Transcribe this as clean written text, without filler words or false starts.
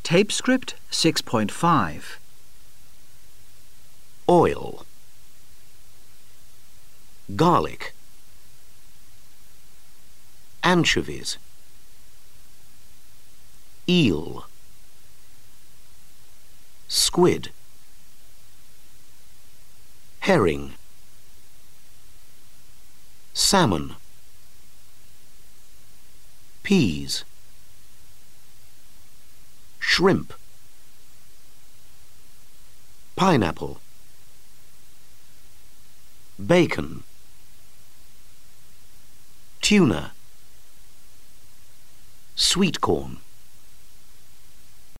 Tape script 6.5. Oil, garlic, anchovies, eel, squid, herring, salmon, peas, shrimp, pineapple, bacon, tuna, sweet corn.